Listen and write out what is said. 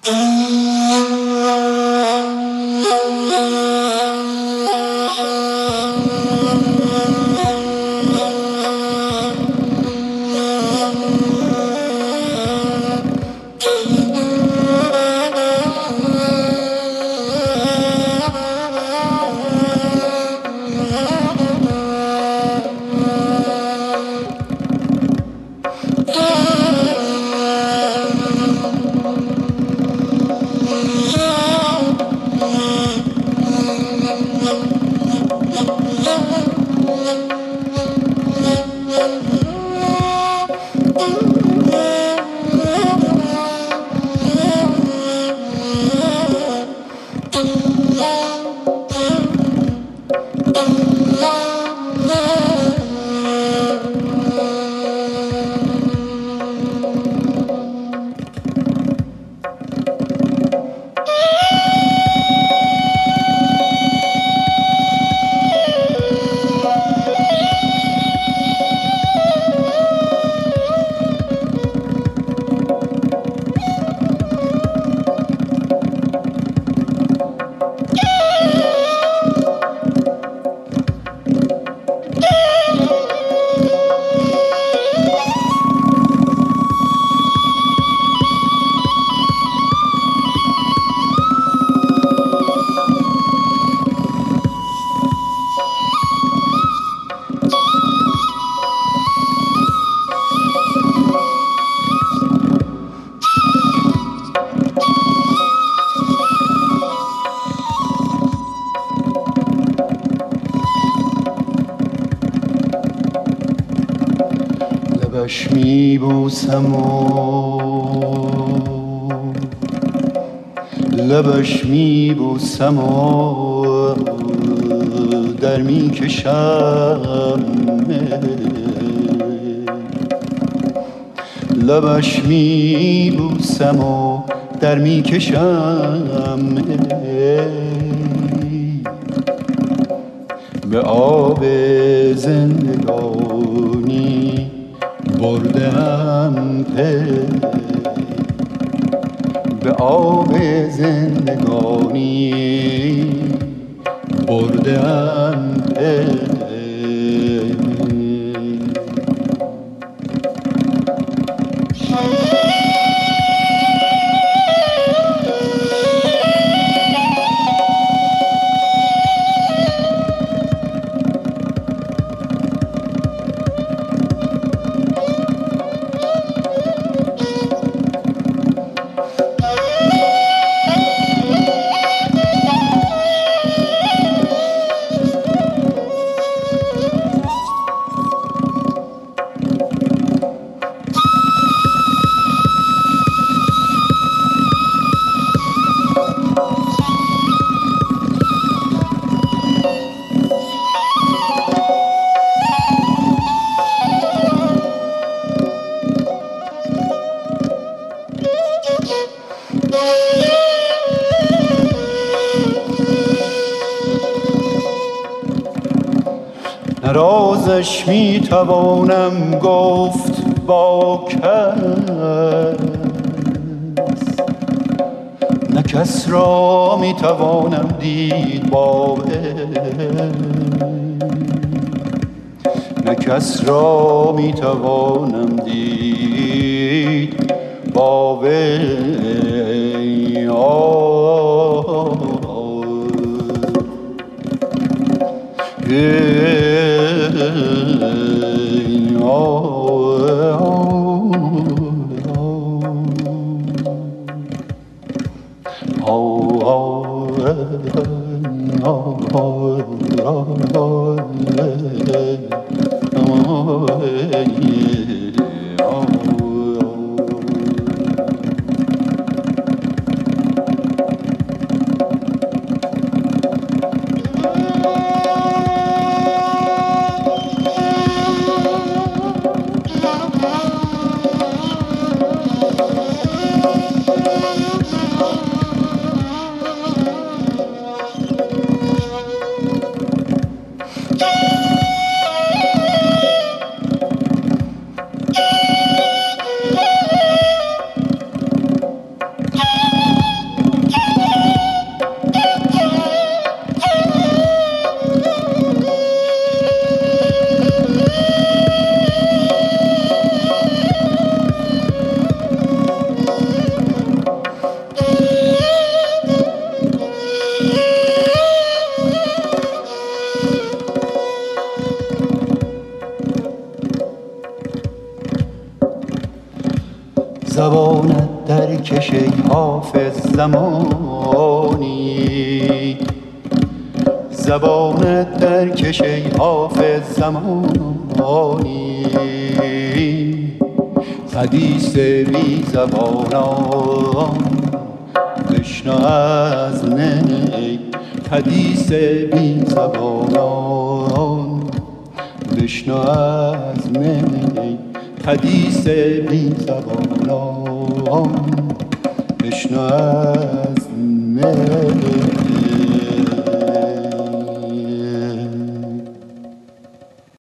لبش میبوسم و لبش میبوسم و در میکشم لبش میبوسم و در میکشم به آب زندگانی بردم به آب زندگانی بردم نه رازش میتوانم گفت با کس نه کس را میتوانم دید با نه کس را میتوانم دید با زبانت در کش ای حافظ زمانی، زبانت در کش ای حافظ زمانی. حدیث بی زبانان بشنو از نی، حدیث بی زبانان بشنو از نی، حدیث بی زبانان بشنو از نی.